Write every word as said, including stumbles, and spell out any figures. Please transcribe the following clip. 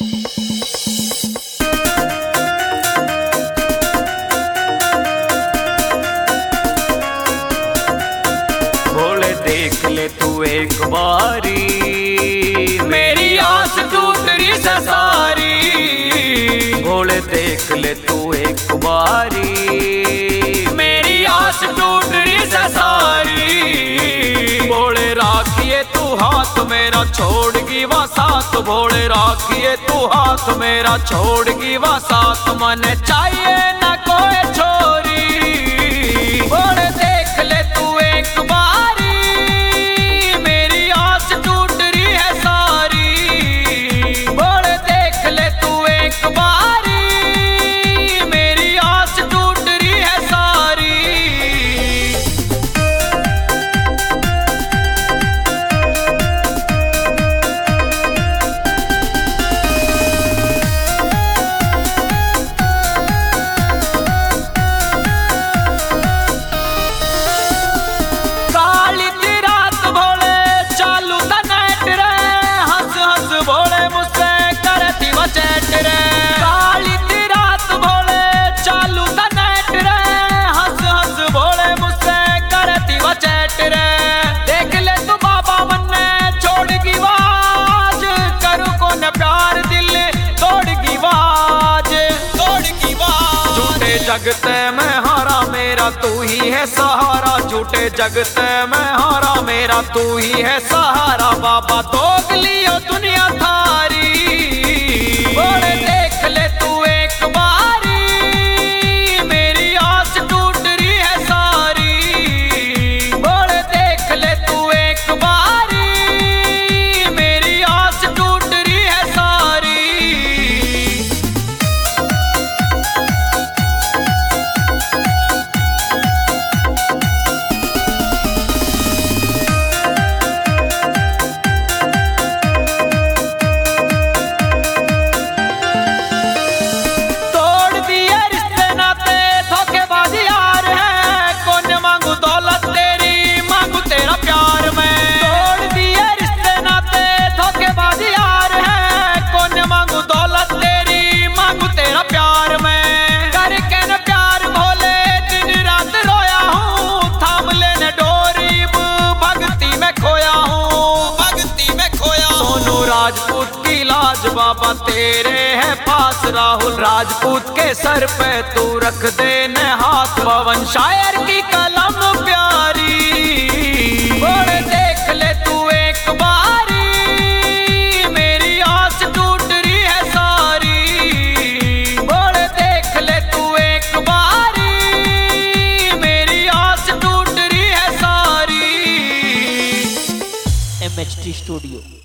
भोले देख ले तू एक बारी, मेरी आस टूट रही से सारी। भोले देख ले तू एक बारी, मेरी आस टूट रही से सारी। भोले राखिए तू हाथ मेरा छोड़गी वा साथ, भोले राखिए तू हाथ मेरा छोड़गी वा साथ। मन चाहिए न कोई छोरी, भोले देख ले तू एक बारी, मेरी आस टूट रही है सारी। भोले देख ले तू एक बारी, मेरी आस टूट रही है सारी। जगते में हारा मेरा तू ही है सहारा, झूठे जगते में हारा मेरा तू ही है सहारा। बाबा दोगलियो दुनिया थारी, भोले देख ले तू एक बारी, मेरी आस टूट रही है सारी। भोले देख ले तू एक बारी, मेरी आस टूट रही है सारी। राजपूत की लाज बाबा तेरे है पास, राहुल राजपूत के सर पे तू रख दे न हाथ। पवन शायर की कलम प्यारी, भोले देख ले तू एक बारी, मेरी आस टूट रही है सारी। भोले देख ले तू एक बारी, मेरी आस टूट रही है सारी। M H T studio.